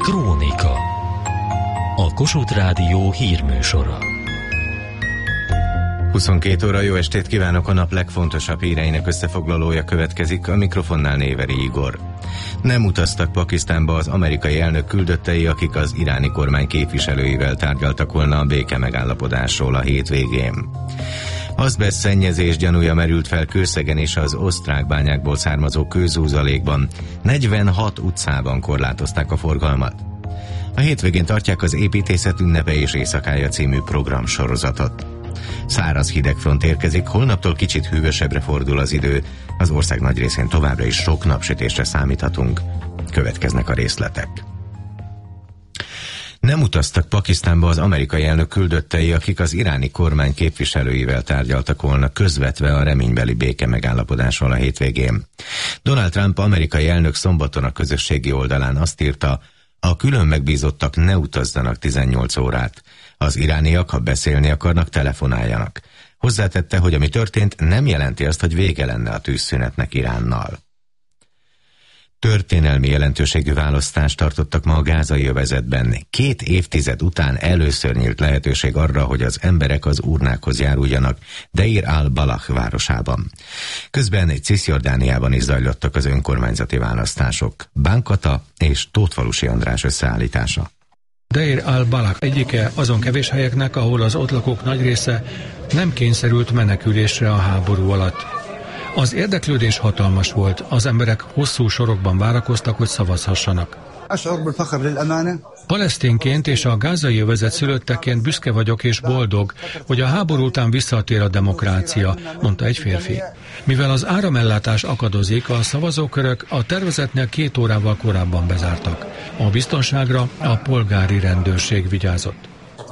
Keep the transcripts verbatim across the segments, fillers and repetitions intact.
Krónika. A Kossuth Rádió hírműsora. huszonkét óra, jó estét kívánok, a nap legfontosabb híreinek összefoglalója következik, a mikrofonnál Néveri Igor. Nem utaztak Pakisztánba az amerikai elnök küldöttei, akik az iráni kormány képviselőivel tárgyaltak volna a béke megállapodásról a hétvégén. Azbeszt szennyezés gyanúja merült fel Kőszegen és az osztrák bányákból származó kőzúzalékban. negyvenhat utcában korlátozták a forgalmat. A hétvégén tartják az Építészet ünnepe és éjszakája című programsorozatot. Száraz hidegfront érkezik, holnaptól kicsit hűvösebbre fordul az idő, az ország nagy részén továbbra is sok napsütésre számíthatunk. Következnek a részletek. Nem utaztak Pakisztánba az amerikai elnök küldöttei, akik az iráni kormány képviselőivel tárgyaltak volna közvetve a reménybeli béke megállapodásról a hétvégén. Donald Trump amerikai elnök szombaton a közösségi oldalán azt írta, a külön megbízottak ne utazzanak tizennyolc órát. Az irániak, ha beszélni akarnak, telefonáljanak. Hozzátette, hogy ami történt, nem jelenti azt, hogy vége lenne a tűzszünetnek Iránnal. Történelmi jelentőségű választást tartottak ma a gázai övezetben. Két évtized után először nyílt lehetőség arra, hogy az emberek az urnákhoz járuljanak Deir al-Balah városában. Közben Cisjordániában is zajlottak az önkormányzati választások. Bánkata és Tótfalusi András összeállítása. Deir al-Balah egyike azon kevés helyeknek, ahol az ott lakók nagy része nem kényszerült menekülésre a háború alatt. Az érdeklődés hatalmas volt, az emberek hosszú sorokban várakoztak, hogy szavazhassanak. Palesztinként és a gázai övezet szülötteként büszke vagyok és boldog, hogy a háború után visszatér a demokrácia, mondta egy férfi. Mivel az áramellátás akadozik, a szavazókörök a tervezetnél két órával korábban bezártak. A biztonságra a polgári rendőrség vigyázott.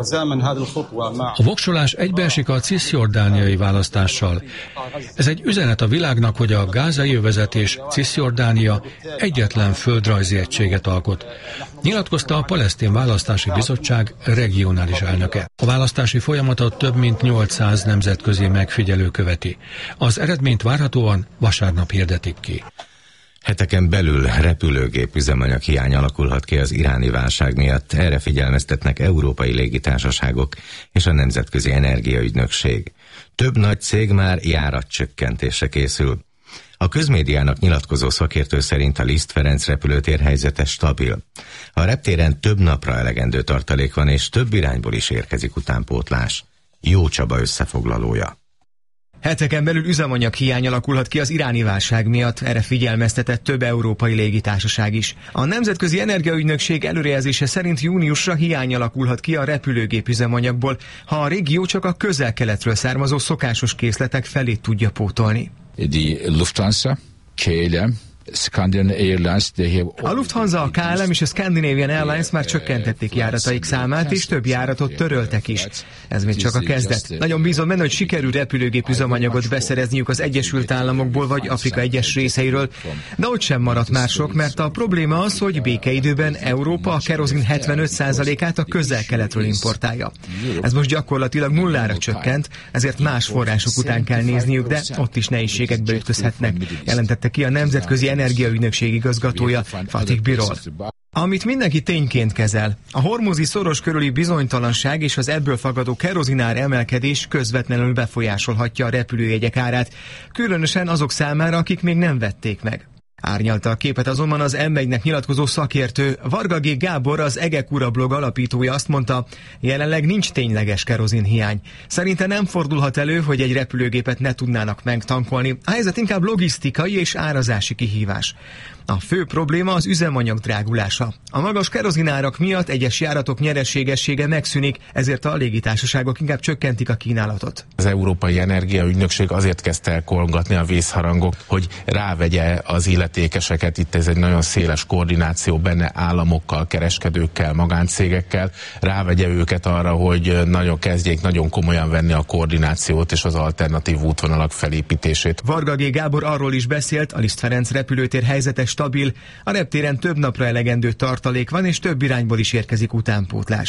A voksolás egybeesik a cisjordániai választással. Ez egy üzenet a világnak, hogy a gázai övezet és Cisjordánia egyetlen földrajzi egységet alkot. Nyilatkozta a Palesztin Választási Bizottság regionális elnöke. A választási folyamatot több mint nyolcszáz nemzetközi megfigyelő követi. Az eredményt várhatóan vasárnap hirdetik ki. Heteken belül repülőgép üzemanyag hiány alakulhat ki az iráni válság miatt, erre figyelmeztetnek európai légitársaságok és a Nemzetközi Energiaügynökség. Több nagy cég már járatcsökkentésre készül. A közmédiának nyilatkozó szakértő szerint a Liszt Ferenc repülőtér helyzete stabil. A reptéren több napra elegendő tartalék van, és több irányból is érkezik utánpótlás. Jó Csaba összefoglalója. Heteken belül üzemanyag hiány alakulhat ki az iráni válság miatt, erre figyelmeztetett több európai légitársaság is. A Nemzetközi Energiaügynökség előrejelzése szerint júniusra hiány alakulhat ki a repülőgép üzemanyagból, ha a régió csak a közel-keletről származó szokásos készletek felét tudja pótolni. Die Lufthansa, K L M, Scandinavian Airlines, a Lufthansa, a K L M és a Scandinavian Airlines már csökkentették járataik számát, és több járatot töröltek is. Ez még csak a kezdet. Nagyon bízom benne, hogy sikerül repülőgép üzemanyagot beszerezniük az Egyesült Államokból vagy Afrika egyes részeiről, de ott sem maradt már sok, mert a probléma az, hogy békeidőben Európa a kerozin hetvenöt százalékát a közel-keletről importálja. Ez most gyakorlatilag nullára csökkent, ezért más források után kell nézniük, de ott is nehézségekbe ütközhetnek, jelentette ki a Nemzetközi Energiaügynökség igazgatója, Fatih Birol. Amit mindenki tényként kezel, a hormuzi szoros körüli bizonytalanság és az ebből fakadó kerozinár emelkedés közvetlenül befolyásolhatja a repülőjegyek árát, különösen azok számára, akik még nem vették meg. Árnyalta a képet azonban az em egynek nyilatkozó szakértő. Varga G. Gábor, az Egekura blog alapítója azt mondta, jelenleg nincs tényleges kerozinhiány. Szerinte nem fordulhat elő, hogy egy repülőgépet ne tudnának megtankolni. A helyzet inkább logisztikai és árazási kihívás. A fő probléma az üzemanyag drágulása. A magas kerozinárak miatt egyes járatok nyereségessége megszűnik, ezért a légitársaságok inkább csökkentik a kínálatot. Az Európai Energiaügynökség azért kezdte el kolgatni a vészharangok, hogy rávegye az illetékeseket. Itt ez egy nagyon széles koordináció benne államokkal, kereskedőkkel, magáncégekkel. Rávegye őket arra, hogy nagyon kezdjék nagyon komolyan venni a koordinációt és az alternatív útvonalak felépítését. Varga G. Gábor arról is beszélt, a Liszt Ferenc repülőtér helyzetes stabil, a reptéren több napra elegendő tartalék van, és több irányból is érkezik utánpótlás.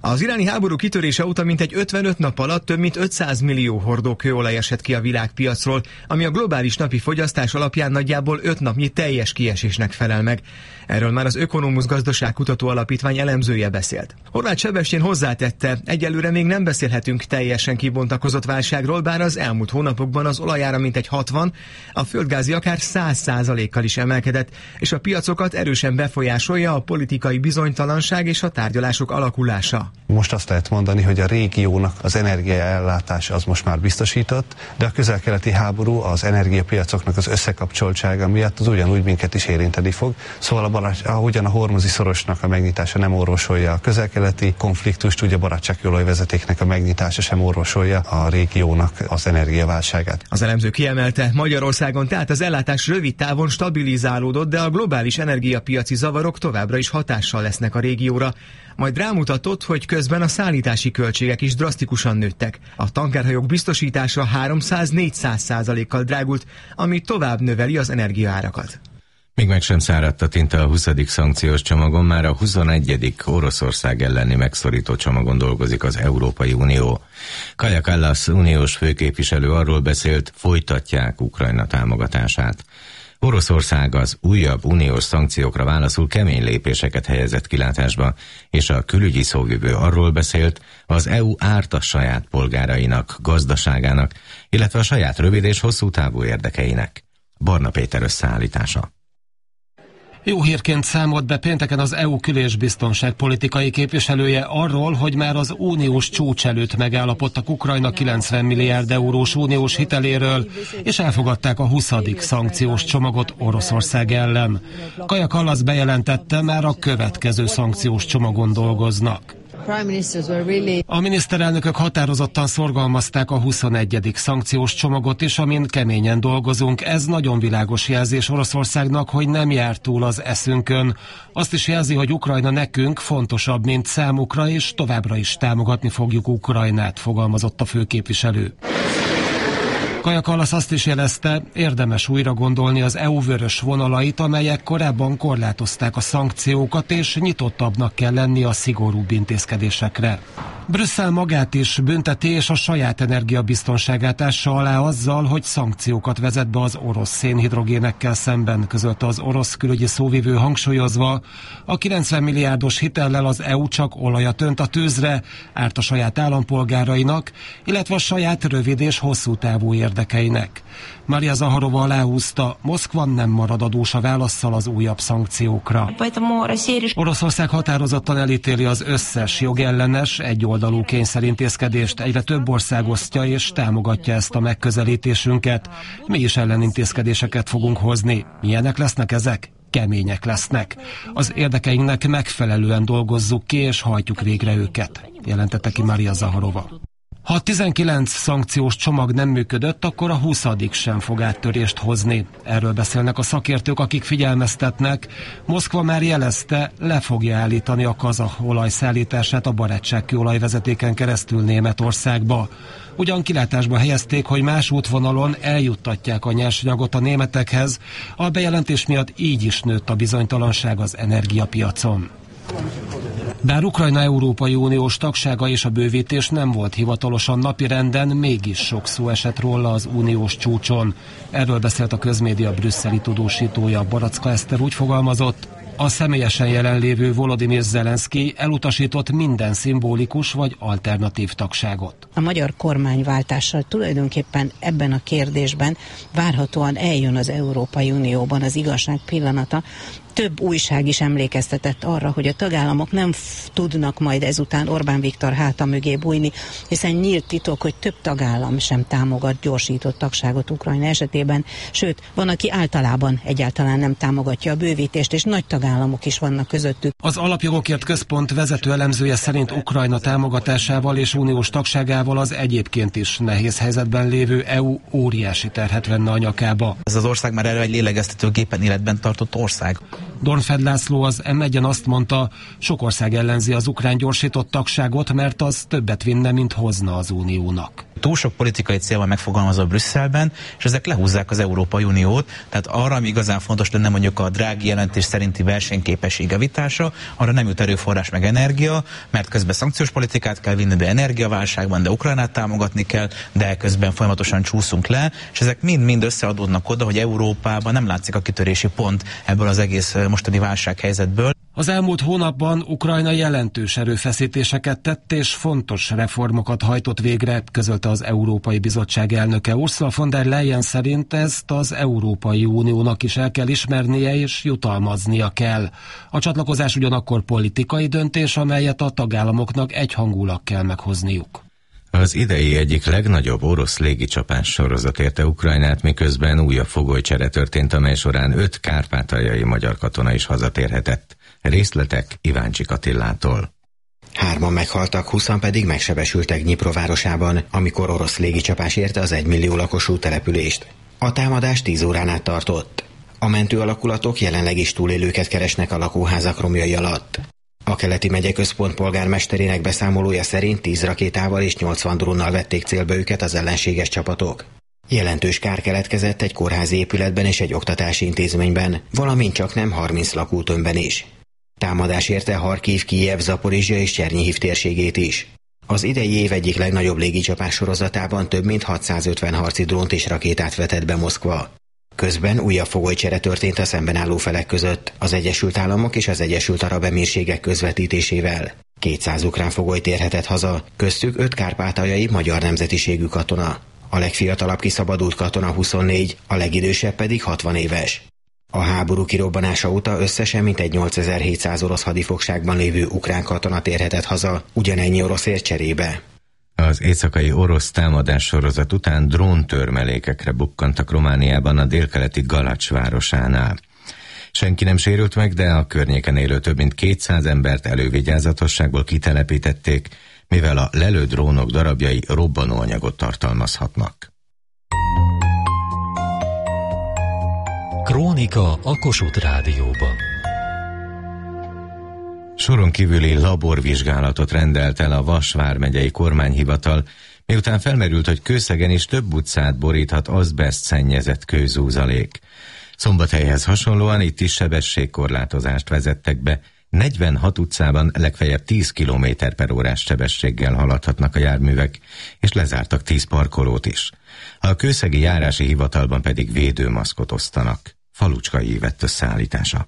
Az iráni háború kitörése óta mintegy ötvenöt nap alatt több mint ötszáz millió hordó kőolaj esett ki a világpiacról, ami a globális napi fogyasztás alapján nagyjából öt napnyi teljes kiesésnek felel meg. Erről már az Ökonomusz Gazdaságkutató Alapítvány elemzője beszélt. Horváth Sebestyén hozzátette, egyelőre még nem beszélhetünk teljesen kibontakozott válságról, bár az elmúlt hónapokban az olajára mintegy hatvan, a földgázi akár száz százalékkal is emelkedett, és a piacokat erősen befolyásolja a politikai bizonytalanság és a tárgyalások alakulása. Most azt lehet mondani, hogy a régiónak az energiaellátás az most már biztosított, de a közel-keleti háború az energiapiacoknak az összekapcsoltsága miatt az ugyanúgy minket is érinteni fog. Szóval a barát, ahogyan a hormuzi szorosnak a megnyitása nem orvosolja a közel-keleti konfliktust, ugye a barátsági olajvezetéknek a megnyitása sem orvosolja a régiónak az energiaválságát. Az elemző kiemelte, Magyarországon tehát az ellátás rövid távon stabilizálódott, de a globális energiapiaci zavarok továbbra is hatással lesznek a régióra. Majd rámutatott, hogy közben a szállítási költségek is drasztikusan nőttek. A tankerhajók biztosítása háromszáz-négyszáz százalékkal drágult, ami tovább növeli az energiaárakat. Még meg sem száradt a tinta a huszadik szankciós csomagon, már a huszonegyedik Oroszország elleni megszorító csomagon dolgozik az Európai Unió. Kaja Kallas uniós főképviselő arról beszélt, folytatják Ukrajna támogatását. Oroszország az újabb uniós szankciókra válaszul kemény lépéseket helyezett kilátásba, és a külügyi szóvivő arról beszélt, az é u árt a saját polgárainak, gazdaságának, illetve a saját rövid és hosszú távú érdekeinek. Barna Péter összeállítása. Jó hírként számolt be pénteken az é u kül- és biztonságpolitikai képviselője arról, hogy már az uniós csúcs előtt megállapodtak Ukrajna kilencven milliárd eurós uniós hiteléről, és elfogadták a huszadik szankciós csomagot Oroszország ellen. Kaja Kallas bejelentette, már a következő szankciós csomagon dolgoznak. A miniszterelnökök határozottan szorgalmazták a huszonegyedik szankciós csomagot is, amin keményen dolgozunk. Ez nagyon világos jelzés Oroszországnak, hogy nem jár túl az eszünkön. Azt is jelzi, hogy Ukrajna nekünk fontosabb, mint számukra, és továbbra is támogatni fogjuk Ukrajnát, fogalmazott a főképviselő. Kaja Kallas azt is jelezte, érdemes újra gondolni az é u vörös vonalait, amelyek korábban korlátozták a szankciókat, és nyitottabbnak kell lenni a szigorúbb intézkedésekre. Brüsszel magát is bünteti, és a saját energiabiztonságát ássa alá azzal, hogy szankciókat vezet be az orosz szénhidrogénekkel szemben, közölte az orosz külügyi szóvivő, hangsúlyozva, a kilencven milliárdos hitellel az é u csak olajat önt a tűzre, árt a saját állampolgárainak, illetve a saját rövid és hosszú távú érdekeinek. Maria Zaharova aláhúzta, Moszkva nem marad adós a válasszal az újabb szankciókra. Oroszország határozottan elítéli az összes jogellenes, egyoldalú kényszerintézkedést, egyre több ország osztja és támogatja ezt a megközelítésünket. Mi is ellenintézkedéseket fogunk hozni. Milyenek lesznek ezek? Kemények lesznek. Az érdekeinknek megfelelően dolgozzuk ki és hajtjuk végre őket, jelentette ki Maria Zaharova. Ha a tizenkilenc szankciós csomag nem működött, akkor a huszadik sem fog áttörést hozni. Erről beszélnek a szakértők, akik figyelmeztetnek. Moszkva már jelezte, le fogja állítani a kazah olajszállítását a barátságkő olajvezetéken keresztül Németországba. Ugyan kilátásba helyezték, hogy más útvonalon eljuttatják a nyersanyagot a németekhez. A bejelentés miatt így is nőtt a bizonytalanság az energiapiacon. Bár Ukrajna Európai Uniós tagsága és a bővítés nem volt hivatalosan napirenden, mégis sok szó esett róla az uniós csúcson. Erről beszélt a közmédia brüsszeli tudósítója, Baracka Eszter úgy fogalmazott, a személyesen jelenlévő Volodymyr Zelenszky elutasított minden szimbolikus vagy alternatív tagságot. A magyar kormányváltással tulajdonképpen ebben a kérdésben várhatóan eljön az Európai Unióban az igazság pillanata. Több újság is emlékeztetett arra, hogy a tagállamok nem f- tudnak majd ezután Orbán Viktor háta mögé bújni, hiszen nyílt titok, hogy több tagállam sem támogat gyorsított tagságot Ukrajna esetében, sőt, van, aki általában egyáltalán nem támogatja a bővítést, és nagy tagállamok is vannak közöttük. Az Alapjogokért Központ vezető elemzője szerint Ukrajna támogatásával és uniós tagságával az egyébként is nehéz helyzetben lévő é u óriási terhet venne a nyakába. Ez az ország már erre egy lélegeztető gépen életben tartott ország. Dornfeld László az em egyen azt mondta, sok ország ellenzi az ukrán gyorsított tagságot, mert az többet vinne, mint hozna az Uniónak. Túl sok politikai cél van megfogalmazva Brüsszelben, és ezek lehúzzák az Európai Uniót, tehát arra, ami igazán fontos lenne mondjuk a Draghi jelentés szerinti versenyképesség javítása, arra nem jut erőforrás meg energia, mert közben szankciós politikát kell vinni, de energiaválságban, de Ukrajnát támogatni kell, de közben folyamatosan csúszunk le, és ezek mind-mind összeadódnak oda, hogy Európában nem látszik a kitörési pont ebből az egész mostani válsághelyzetből. Az elmúlt hónapban Ukrajna jelentős erőfeszítéseket tett és fontos reformokat hajtott végre, közölte az Európai Bizottság elnöke. Ursula von der Leyen szerint ezt az Európai Uniónak is el kell ismernie és jutalmaznia kell. A csatlakozás ugyanakkor politikai döntés, amelyet a tagállamoknak egyhangulag kell meghozniuk. Az idei egyik legnagyobb orosz légicsapás sorozat érte Ukrajnát, miközben újabb fogolycsere történt, amely során öt kárpátaljai magyar katona is hazatérhetett. Részletek Iváncsik Attillától. Hárman meghaltak, húszan pedig megsebesültek Dnyipro városában, amikor orosz légicsapás érte az egymillió lakosú települést. A támadás tíz órán át tartott. A mentő alakulatok jelenleg is túlélőket keresnek a lakóházak romjai alatt. A Keleti megyeközpont polgármesterének beszámolója szerint tíz rakétával és nyolcvan drónnal vették célba őket az ellenséges csapatok. Jelentős kár keletkezett egy kórházi épületben és egy oktatási intézményben, valamint csak nem harminc lakótömbben is. Támadás érte Harkiv, Kijev, Zaporizsja és Csernyhiv térségét is. Az idei év egyik legnagyobb légicsapás sorozatában több mint hatszázötven harci drónt és rakétát vetett be Moszkva. Közben újabb fogolycsere történt a szemben álló felek között, az Egyesült Államok és az Egyesült Arab Emírségek közvetítésével. kétszáz ukrán fogoly térhetett haza, köztük öt kárpátaljai magyar nemzetiségű katona. A legfiatalabb kiszabadult katona huszonnégy, a legidősebb pedig hatvan éves. A háború kirobbanása óta összesen mintegy nyolcezer-hétszáz orosz hadifogságban lévő ukrán katona térhetett haza, ugyanennyi oroszért cserébe. Az éjszakai orosz támadás sorozat után dróntörmelékekre bukkantak Romániában a délkeleti Galacs városánál. Senki nem sérült meg, de a környéken élő több mint kétszáz embert elővigyázatosságból kitelepítették, mivel a lelő drónok darabjai robbanóanyagot tartalmazhatnak. Krónika a Kossuth Rádióban. Soron kívüli laborvizsgálatot rendelt el a Vas vármegyei kormányhivatal, miután felmerült, hogy Kőszegen is több utcát boríthat azbeszt szennyezett kőzúzalék. Szombathelyhez hasonlóan itt is sebességkorlátozást vezettek be, negyvenhat utcában legfeljebb tíz kilométer per órás sebességgel haladhatnak a járművek, és lezártak tíz parkolót is. A kőszegi járási hivatalban pedig védőmaszkot osztanak. Falucskai vett összeállítása.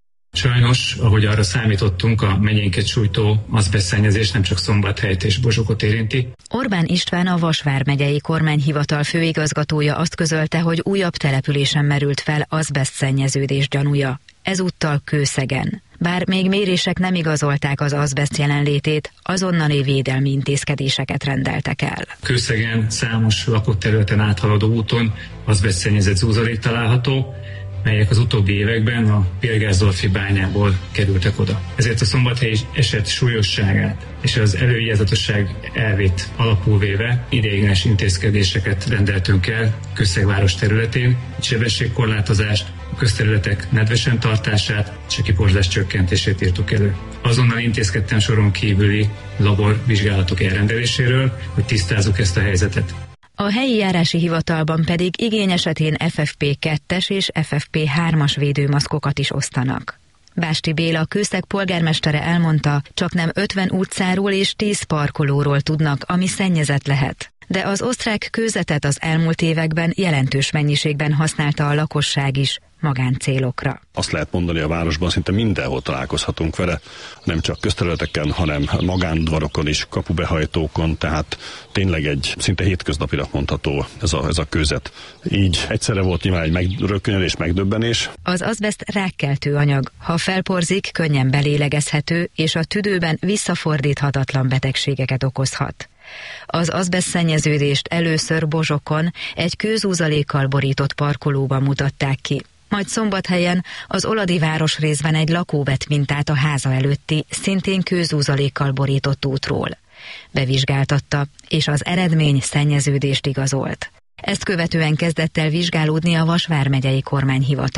Sajnos, ahogy arra számítottunk, a megyénket sújtó azbesztszennyezés nem csak Szombathelyt és Bozsokot érinti. Orbán István, a Vas vármegyei kormányhivatal főigazgatója azt közölte, hogy újabb településen merült fel azbesztszennyeződés gyanúja, ezúttal Kőszegen. Bár még mérések nem igazolták az azbeszt jelenlétét, azonnali védelmi intézkedéseket rendeltek el. Kőszegen számos lakott területen áthaladó úton azbesztszennyezett zúzalék található, melyek az utóbbi években a Pilgárdolfi bányából kerültek oda. Ezért a szombathelyi eset súlyosságát és az elővigyázatosság elvét alapul véve ideiglenes intézkedéseket rendeltünk el Kőszeg város területén, sebességkorlátozást, a közterületek nedvesen tartását és a kiporzás csökkentését írtuk elő. Azonnal intézkedtem soron kívüli laborvizsgálatok elrendeléséről, hogy tisztázzuk ezt a helyzetet. A helyi járási hivatalban pedig igény esetén ef ef pé kettes és ef ef pé hármas védőmaszkokat is osztanak. Básti Béla, Kőszeg polgármestere elmondta, csak nem ötven utcáról és tíz parkolóról tudnak, ami szennyezett lehet. De az osztrák kőzetet az elmúlt években jelentős mennyiségben használta a lakosság is, magáncélokra. Azt lehet mondani, a városban szinte mindenhol találkozhatunk vele, nem csak közterületeken, hanem magándvarokon is, kapubehajtókon, tehát tényleg egy szinte hétköznapira mondható ez a, ez a kőzet. Így egyszerre volt nyilván egy megrökkönődés, megdöbbenés. Az azbeszt rákkeltő anyag, ha felporzik, könnyen belélegezhető, és a tüdőben visszafordíthatatlan betegségeket okozhat. Az azbesztszennyeződést először Bozsokon egy kőzúzalékkal borított parkolóban mutatták ki. Majd Szombathelyen az Oladi városrészben egy lakó vett mintát a háza előtti, szintén kőzúzalékkal borított útról. Bevizsgáltatta, és az eredmény szennyeződést igazolt. Ezt követően kezdett el vizsgálódni a Vas vármegyei kormányhivatal.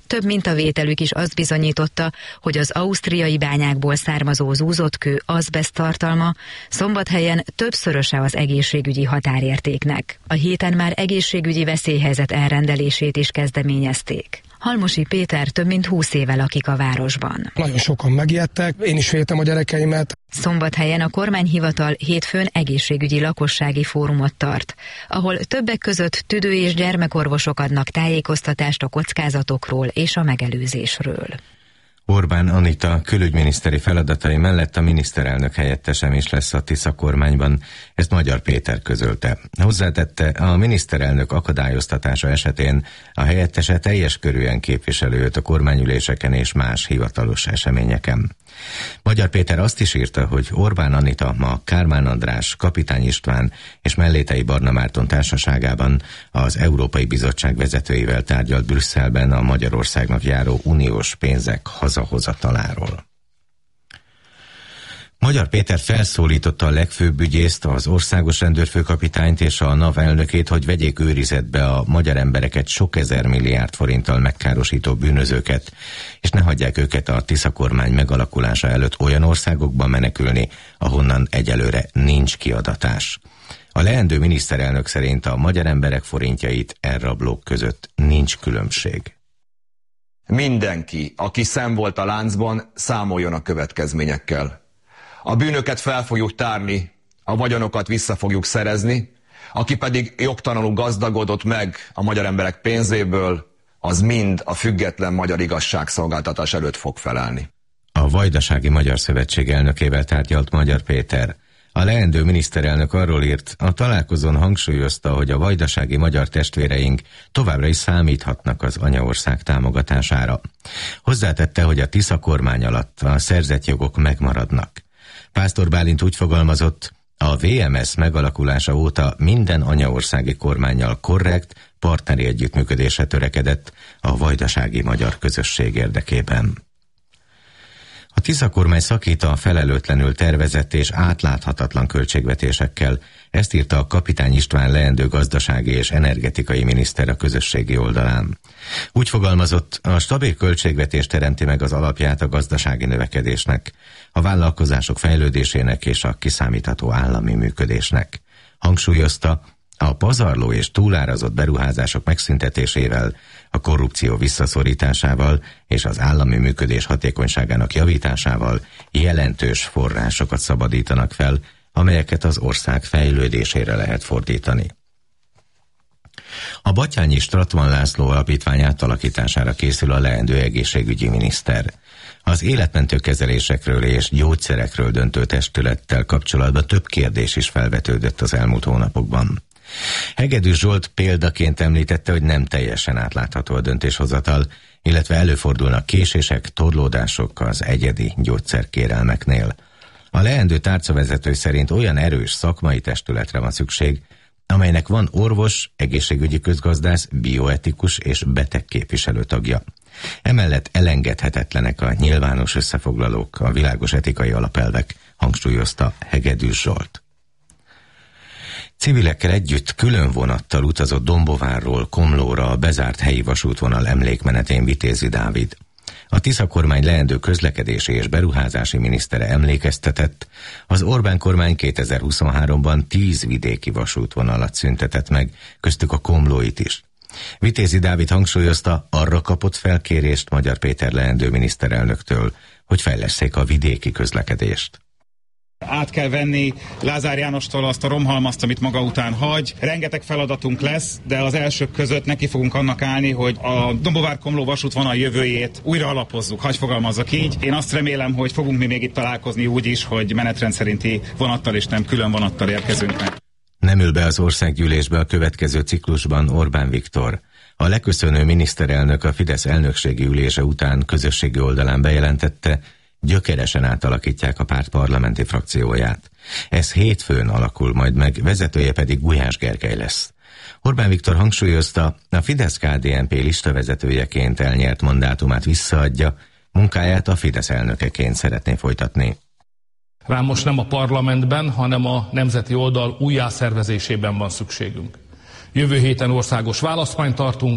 Több mintavételük is azt bizonyította, hogy az ausztriai bányákból származó zúzott kő azbeszt tartalma Szombathelyen többszöröse az egészségügyi határértéknek. A héten már egészségügyi veszélyhelyzet elrendelését is kezdeményezték. Halmosi Péter több mint húsz éve lakik a városban. Nagyon sokan megijedtek, én is féltem a gyerekeimet. Szombathelyen a kormányhivatal hétfőn egészségügyi lakossági fórumot tart, ahol többek között tüdő- és gyermekorvosok adnak tájékoztatást a kockázatokról és a megelőzésről. Orbán Anita külügyminiszteri feladatai mellett a miniszterelnök helyettesem is lesz a Tisza kormányban, ezt Magyar Péter közölte. Hozzátette, a miniszterelnök akadályoztatása esetén a helyettese teljes körűen képviseli őt a kormányüléseken és más hivatalos eseményeken. Magyar Péter azt is írta, hogy Orbán Anita ma Kármán András, Kapitány István és Mellétei Barna Márton társaságában az Európai Bizottság vezetőivel tárgyalt Brüsszelben a Magyarországnak járó uniós pénzek hazahozataláról. Magyar Péter felszólította a legfőbb ügyészt, az országos rendőrfőkapitányt és a NAV elnökét, hogy vegyék őrizetbe a magyar embereket sok ezer milliárd forinttal megkárosító bűnözőket, és ne hagyják őket a Tisza kormány megalakulása előtt olyan országokba menekülni, ahonnan egyelőre nincs kiadatás. A leendő miniszterelnök szerint a magyar emberek forintjait elrablók között nincs különbség. Mindenki, aki szem volt a láncban, számoljon a következményekkel. A bűnöket fel fogjuk tárni, a vagyonokat vissza fogjuk szerezni, aki pedig jogtalanul gazdagodott meg a magyar emberek pénzéből, az mind a független magyar igazságszolgáltatás előtt fog felelni. A Vajdasági Magyar Szövetség elnökével tárgyalt Magyar Péter. A leendő miniszterelnök arról írt, a találkozón hangsúlyozta, hogy a vajdasági magyar testvéreink továbbra is számíthatnak az anyaország támogatására. Hozzátette, hogy a Tisza kormány alatt a szerzett jogok megmaradnak. Pásztor Bálint úgy fogalmazott, a vé em es megalakulása óta minden anyaországi kormánnyal korrekt, partneri együttműködésre törekedett a vajdasági magyar közösség érdekében. A Tisza kormány szakít a felelőtlenül tervezett és átláthatatlan költségvetésekkel, ezt írta a Kapitány István leendő gazdasági és energetikai miniszter a közösségi oldalán. Úgy fogalmazott, a stabil költségvetés teremti meg az alapját a gazdasági növekedésnek, a vállalkozások fejlődésének és a kiszámítható állami működésnek. Hangsúlyozta, a pazarló és túlárazott beruházások megszüntetésével, a korrupció visszaszorításával és az állami működés hatékonyságának javításával jelentős forrásokat szabadítanak fel, amelyeket az ország fejlődésére lehet fordítani. A Batthyány Strattman László alapítvány átalakítására készül a leendő egészségügyi miniszter. Az életmentő kezelésekről és gyógyszerekről döntő testülettel kapcsolatban több kérdés is felvetődött az elmúlt hónapokban. Hegedűs Zsolt példaként említette, hogy nem teljesen átlátható a döntéshozatal, illetve előfordulnak késések, torlódások az egyedi gyógyszerkérelmeknél. A leendő tárcavezető szerint olyan erős szakmai testületre van szükség, amelynek van orvos, egészségügyi közgazdász, bioetikus és betegképviselő tagja. Emellett elengedhetetlenek a nyilvános összefoglalók, a világos etikai alapelvek, hangsúlyozta Hegedűs Zsolt. Civilekkel együtt külön vonattal utazott Dombovárról Komlóra a bezárt helyi vasútvonal emlékmenetén Vitézi Dávid. A Tisza kormány leendő közlekedési és beruházási minisztere emlékeztetett, az Orbán kormány kétezer-huszonháromban tíz vidéki vasútvonalat szüntetett meg, köztük a komlóit is. Vitézi Dávid hangsúlyozta, arra kapott felkérést Magyar Péter leendő miniszterelnöktől, hogy fejlesszék a vidéki közlekedést. Át kell venni Lázár Jánostól azt a romhalmazt, amit maga után hagy. Rengeteg feladatunk lesz, de az elsők között neki fogunk annak állni, hogy a Dombovár-Komló vasútvonal jövőjét újra alapozzuk, hagy fogalmazzak így. Én azt remélem, hogy fogunk mi még itt találkozni úgy is, hogy menetrend szerinti vonattal és nem külön vonattal érkezünk meg. Nem ül be az országgyűlésbe a következő ciklusban Orbán Viktor. A leköszönő miniszterelnök a Fidesz elnökségi ülése után közösségi oldalán bejelentette, gyökeresen átalakítják a párt parlamenti frakcióját. Ez hétfőn alakul majd meg, vezetője pedig Gulyás Gergely lesz. Orbán Viktor hangsúlyozta, a Fidesz-ká dé en pé listavezetőjeként elnyert mandátumát visszaadja, munkáját a Fidesz elnökeként szeretné folytatni. Rám most nem a parlamentben, hanem a nemzeti oldal újjászervezésében van szükségünk. Jövő héten országos választmányt tartunk,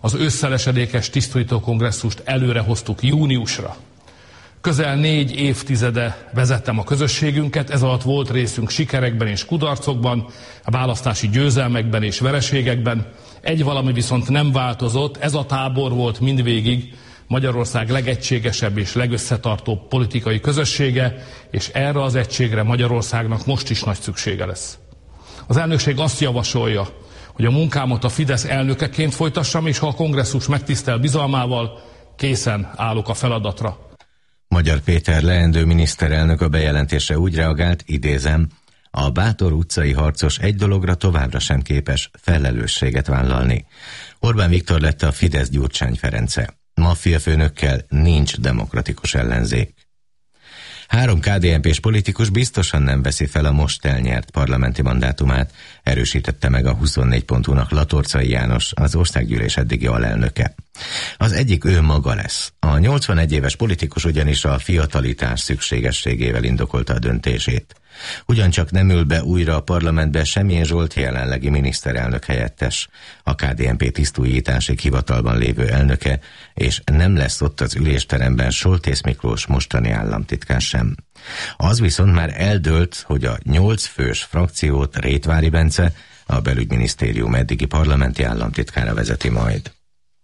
az ősszel-esedékes tisztújító kongresszust előre hoztuk júniusra. Közel négy évtizede vezettem a közösségünket, ez alatt volt részünk sikerekben és kudarcokban, a választási győzelmekben és vereségekben. Egy valami viszont nem változott, ez a tábor volt mindvégig Magyarország legegységesebb és legösszetartóbb politikai közössége, és erre az egységre Magyarországnak most is nagy szüksége lesz. Az elnökség azt javasolja, hogy a munkámat a Fidesz elnökeként folytassam, és ha a kongresszus megtisztel bizalmával, készen állok a feladatra. Magyar Péter leendő miniszterelnök a bejelentésre úgy reagált, idézem, a bátor utcai harcos egy dologra továbbra sem képes felelősséget vállalni. Orbán Viktor lett a Fidesz Gyurcsány Ference. Maffiafőnökkel nincs demokratikus ellenzék. Három ká dé en pés politikus biztosan nem veszi fel a most elnyert parlamenti mandátumát, erősítette meg a huszonnégy pont hu-nak Latorcai János, az országgyűlés eddigi alelnöke. Az egyik ő maga lesz. A nyolcvanegy éves politikus ugyanis a fiatalitás szükségességével indokolta a döntését. Ugyancsak nem ül be újra a parlamentbe Semjén Zsolt jelenlegi miniszterelnök helyettes, a ká dé en pé tisztújításig hivatalban lévő elnöke, és nem lesz ott az ülésteremben Soltész Miklós mostani államtitkár sem. Az viszont már eldőlt, hogy a nyolc fős frakciót Rétvári Bence, a belügyminisztérium eddigi parlamenti államtitkára vezeti majd.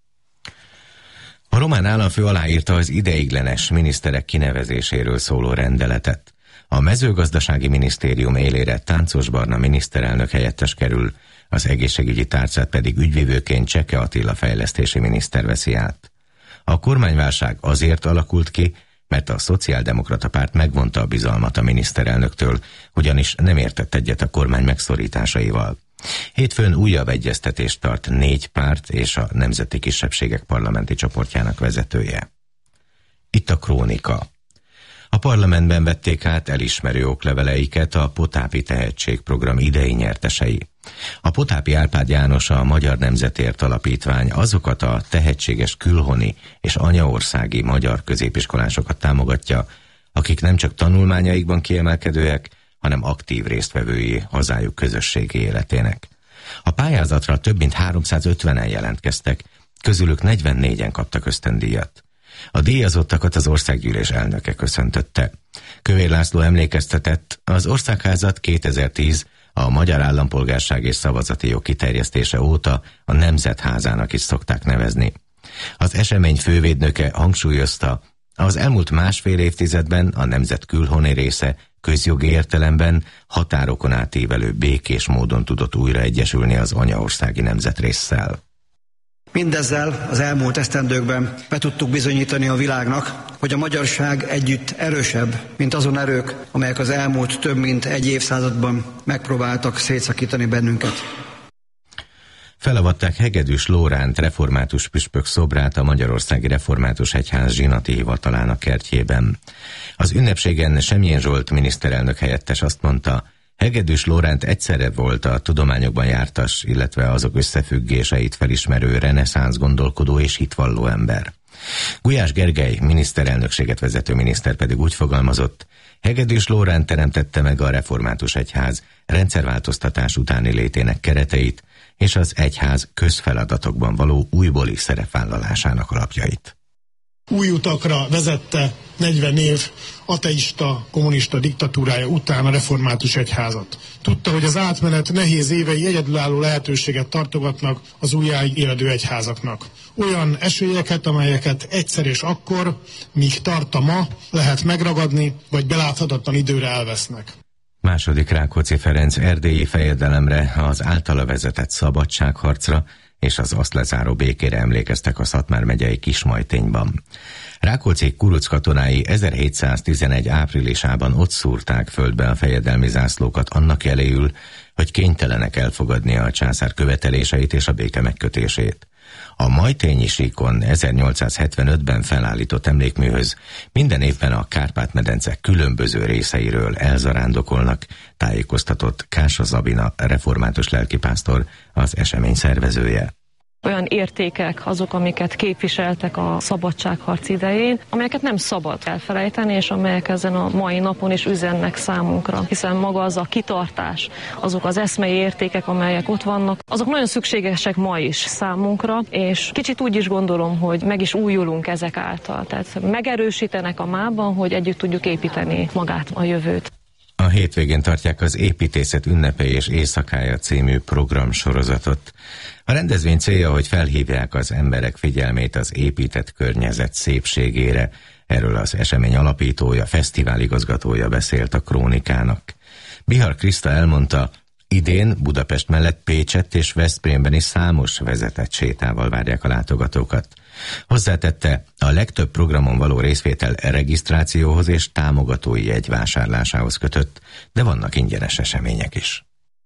A román államfő aláírta az ideiglenes miniszterek kinevezéséről szóló rendeletet. A mezőgazdasági minisztérium élére Táncos Barna miniszterelnök helyettes kerül, az egészségügyi tárcát pedig ügyvivőként Cseke Attila fejlesztési miniszter veszi át. A kormányválság azért alakult ki, mert a szociáldemokrata párt megvonta a bizalmat a miniszterelnöktől, ugyanis nem értett egyet a kormány megszorításaival. Hétfőn újabb egyeztetést tart négy párt és a Nemzeti Kisebbségek parlamenti csoportjának vezetője. Itt a krónika. A parlamentben vették át elismerő okleveleiket a Potápi Tehetségprogram idei nyertesei. A Potápi Árpád János, a Magyar Nemzetért Alapítvány azokat a tehetséges külhoni és anyaországi magyar középiskolásokat támogatja, akik nem csak tanulmányaikban kiemelkedőek, hanem aktív résztvevői hazájuk közösségi életének. A pályázatra több mint háromszázötvenen jelentkeztek, közülük negyvennégyen kaptak ösztöndíjat. A díjazottakat az országgyűlés elnöke köszöntötte. Kövér László emlékeztetett, az országházat kétezer-tíz a magyar állampolgárság és szavazati jog kiterjesztése óta a Nemzetházának is szokták nevezni. Az esemény fővédnöke hangsúlyozta, az elmúlt másfél évtizedben a nemzet külhoni része közjogi értelemben határokon átívelő békés módon tudott újra egyesülni az anyaországi nemzetrésszel. Mindezzel az elmúlt esztendőkben be tudtuk bizonyítani a világnak, hogy a magyarság együtt erősebb, mint azon erők, amelyek az elmúlt több mint egy évszázadban megpróbáltak szétszakítani bennünket. Felavatták Hegedűs Lóránt református püspök szobrát a Magyarországi Református Egyház zsinati hivatalának kertjében. Az ünnepségen Semjén Zsolt miniszterelnök helyettes azt mondta, Hegedűs Lóránt egyszerre volt a tudományokban jártas, illetve azok összefüggéseit felismerő reneszánsz gondolkodó és hitvalló ember. Gulyás Gergely miniszterelnökséget vezető miniszter pedig úgy fogalmazott, Hegedűs Lóránt teremtette meg a Református Egyház rendszerváltoztatás utáni létének kereteit, és az egyház közfeladatokban való újbóli szerepvállalásának alapjait. Új utakra vezette negyven év ateista, kommunista diktatúrája után a református egyházat. Tudta, hogy az átmenet nehéz évei egyedülálló lehetőséget tartogatnak az újjáig éledő egyházaknak. Olyan esélyeket, amelyeket egyszer és akkor, míg tart a ma, lehet megragadni, vagy beláthatatlan időre elvesznek. Második Rákóczi Ferenc erdélyi fejedelemre, az általa vezetett szabadságharcra és az azt lezáró békére emlékeztek a Szatmár megyei Kismajtényban. Rákóczi kuruc katonái ezerhétszáztizenegy áprilisában ott szúrták földbe a fejedelmi zászlókat annak jeléül, hogy kénytelenek elfogadni a császár követeléseit és a béke megkötését. A Majtényi síkon ezernyolcszázhetvenötben felállított emlékműhöz minden évben a Kárpát-medence különböző részeiről elzarándokolnak, tájékoztatott Kása Zabina református lelkipásztor, az esemény szervezője. Olyan értékek azok, amiket képviseltek a szabadságharc idején, amelyeket nem szabad elfelejteni, és amelyek ezen a mai napon is üzennek számunkra. Hiszen maga az a kitartás, azok az eszmei értékek, amelyek ott vannak, azok nagyon szükségesek ma is számunkra, és kicsit úgy is gondolom, hogy meg is újulunk ezek által. Tehát megerősítenek a mában, hogy együtt tudjuk építeni magát a jövőt. A hétvégén tartják az Építészet ünnepei és éjszakája című programsorozatot. A rendezvény célja, hogy felhívják az emberek figyelmét az épített környezet szépségére. Erről az esemény alapítója, fesztiváligazgatója beszélt a Krónikának. Bihar Kriszta elmondta, idén Budapest mellett Pécsett és Veszprémben is számos vezetett sétával várják a látogatókat. Hozzátette, a legtöbb programon való részvétel regisztrációhoz és támogatói jegy vásárlásához kötött, de vannak ingyenes események is.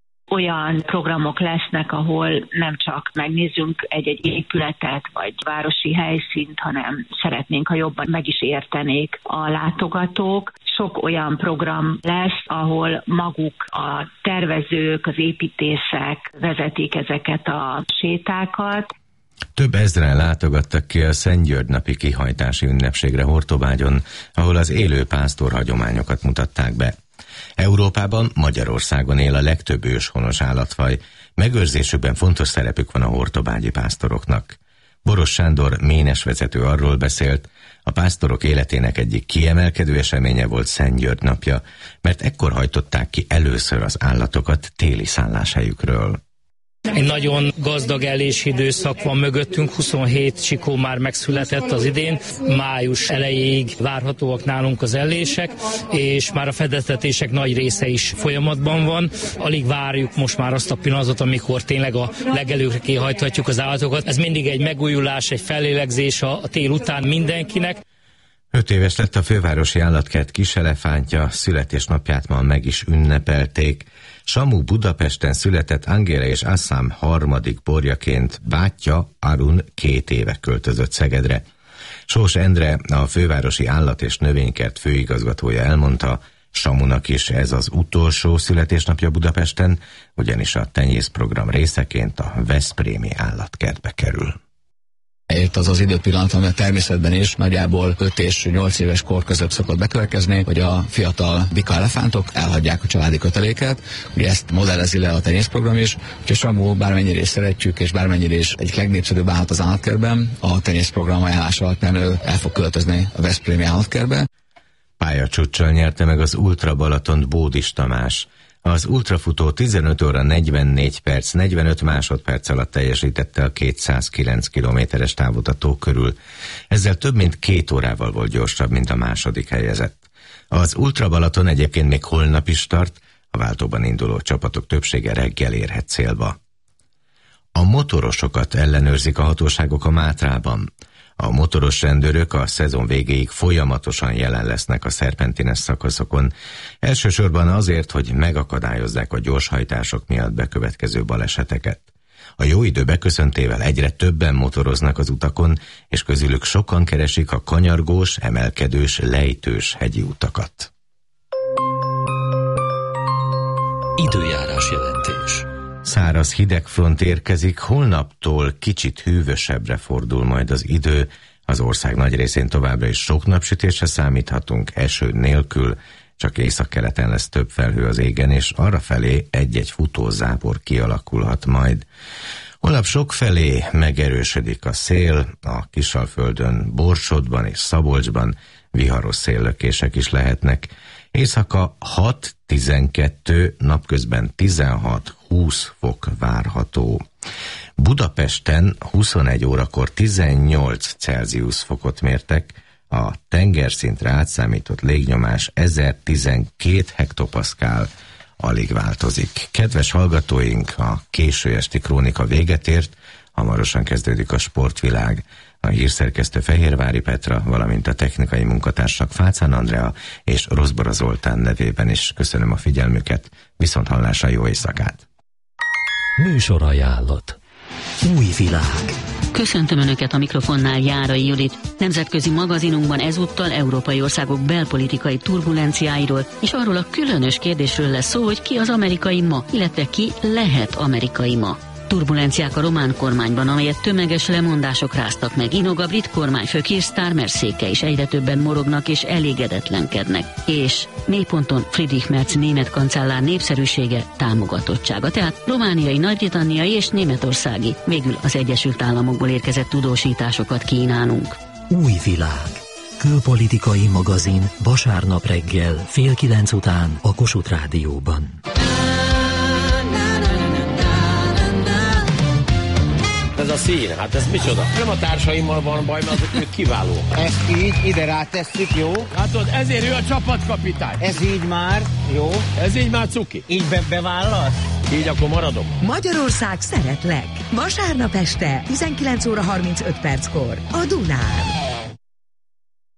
Olyan programok lesznek, ahol nem csak megnézzünk egy-egy épületet vagy városi helyszínt, hanem szeretnénk, ha jobban meg is értenék a látogatók. Sok olyan program lesz, ahol maguk a tervezők, az építészek vezetik ezeket a sétákat. Több ezren látogattak ki a Szentgyörgy napi kihajtási ünnepségre Hortobágyon, ahol az élő pásztor hagyományokat mutatták be. Európában, Magyarországon él a legtöbb őshonos állatfaj, megőrzésükben fontos szerepük van a hortobágyi pásztoroknak. Boros Sándor ménesvezető arról beszélt, a pásztorok életének egyik kiemelkedő eseménye volt Szentgyörgy napja, mert ekkor hajtották ki először az állatokat téli szálláshelyükről. Egy nagyon gazdag ellési időszak van mögöttünk, huszonhét csikó már megszületett az idén, május elejéig várhatóak nálunk az ellések, és már a fedeztetések nagy része is folyamatban van. Alig várjuk most már azt a pillanatot, amikor tényleg a legelőkre kihajthatjuk az állatokat. Ez mindig egy megújulás, egy fellélegzés a tél után mindenkinek. Öt éves lett a fővárosi állatkert kiselefántja, születésnapját ma meg is ünnepelték. Samu Budapesten született Angéla és Assam harmadik borjaként, bátyja Arun két éve költözött Szegedre. Sós Endre, a fővárosi állat- és növénykert főigazgatója elmondta, Samunak is ez az utolsó születésnapja Budapesten, ugyanis a tenyészprogram részeként a veszprémi állatkertbe kerül. Itt az az időpillanat, ami a természetben is nagyjából öt és nyolc éves kor között szokott bekövetkezni, hogy a fiatal bika elefántok elhagyják a családi köteléket. Ugye ezt modellezi le a tenyészprogram is, úgyhogy Samu bármennyire is szeretjük, és bármennyire is egyik legnépszerűbb állat az állatkertben, a tenyészprogram ajánlása alapján ő el fog költözni a veszprémi állatkertbe. Pályacsúccsal nyerte meg az Ultra Balatont Bódis Tamás. Az ultrafutó tizenöt óra negyvennégy perc negyvenöt másodperc alatt teljesítette a kétszázkilenc kilométeres távot a tó körül. Ezzel több mint két órával volt gyorsabb, mint a második helyezett. Az Ultra Balaton egyébként még holnap is tart, a váltóban induló csapatok többsége reggel érhet célba. A motorosokat ellenőrzik a hatóságok a Mátrában. A motoros rendőrök a szezon végéig folyamatosan jelen lesznek a szerpentines szakaszokon. Elsősorban azért, hogy megakadályozzák a gyorshajtások miatt bekövetkező baleseteket. A jó idő beköszöntével egyre többen motoroznak az utakon, és közülük sokan keresik a kanyargós, emelkedős, lejtős hegyi utakat. Időjárás jelentés. Száraz hidegfront érkezik, holnaptól kicsit hűvösebbre fordul majd az idő, az ország nagy részén továbbra is sok napsütésre számíthatunk, eső nélkül, csak északkeleten lesz több felhő az égen, és arrafelé egy-egy futózápor kialakulhat majd. Holnap sokfelé megerősödik a szél, a Kisalföldön, Borsodban és Szabolcsban viharos széllökések is lehetnek. Éjszaka hat tizenkettő, napközben tizenhat húsz fok várható. Budapesten huszonegy órakor tizennyolc Celsius fokot mértek, a tengerszintre átszámított légnyomás ezertizenkét hektopaszkál, alig változik. Kedves hallgatóink, a késő esti krónika véget ért, hamarosan kezdődik a sportvilág. A hírszerkesztő Fehérvári Petra, valamint a technikai munkatársak Fácán Andrea és Rozbora Zoltán nevében is köszönöm a figyelmüket, viszont hallásra, jó éjszakát! Műsorajánlat. Új világ. Köszöntöm Önöket, a mikrofonnál Járai Judit. Nemzetközi magazinunkban ezúttal európai országok belpolitikai turbulenciáiról és arról a különös kérdésről lesz szó, hogy ki az amerikai ma, illetve ki lehet amerikai ma. Turbulenciák a román kormányban, amelyet tömeges lemondások ráztak meg. Inog, a brit kormányfő Starmer széke is egyre többen morognak és elégedetlenkednek. És mélyponton Friedrich Merz német kancellár népszerűsége, támogatottsága. Tehát romániai, nagy-britanniai és németországi, végül az Egyesült Államokból érkezett tudósításokat kínálunk. Új világ. Külpolitikai magazin vasárnap reggel fél kilenc után a Kossuth Rádióban. Ez a szín, hát ez micsoda? Nem a társaimmal van baj, mert azok ők kiváló. Ezt így ide rátesszük, jó? Látod, ezért ő a csapatkapitány. Ez így már, jó? Ez így már cuki. Így be bevállasz? Így akkor maradok. Magyarország szeretlek. Vasárnap este tizenkilenc óra harmincöt perckor a Dunán.